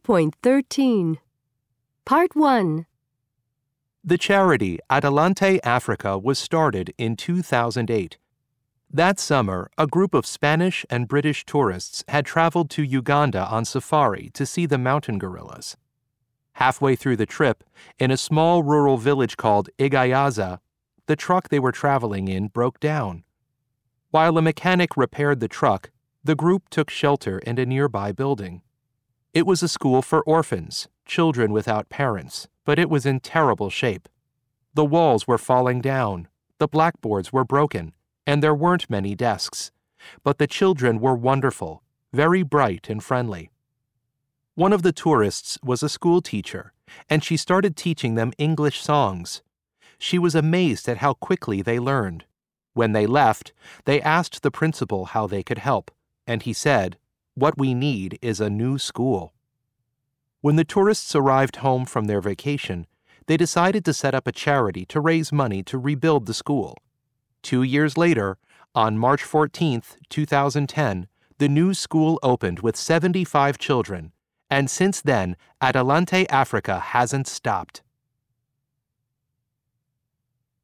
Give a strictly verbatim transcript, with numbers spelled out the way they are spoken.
point thirteen. Part one. The charity Adelante Africa was started in two thousand eight. That summer, a group of Spanish and British tourists had traveled to Uganda on safari to see the mountain gorillas. Halfway through the trip, in a small rural village called Igayaza, the truck they were traveling in broke down. While a mechanic repaired the truck, the group took shelter in a nearby building. It was a school for orphans, children without parents, but it was in terrible shape. The walls were falling down, the blackboards were broken, and there weren't many desks. But the children were wonderful, very bright and friendly. One of the tourists was a school teacher, and she started teaching them English songs. She was amazed at how quickly they learned. When they left, they asked the principal how they could help, and he said, "What we need is a new school." When the tourists arrived home from their vacation, they decided to set up a charity to raise money to rebuild the school. Two years later, on March fourteenth, two thousand ten, the new school opened with seventy-five children, and since then, Adelante Africa hasn't stopped.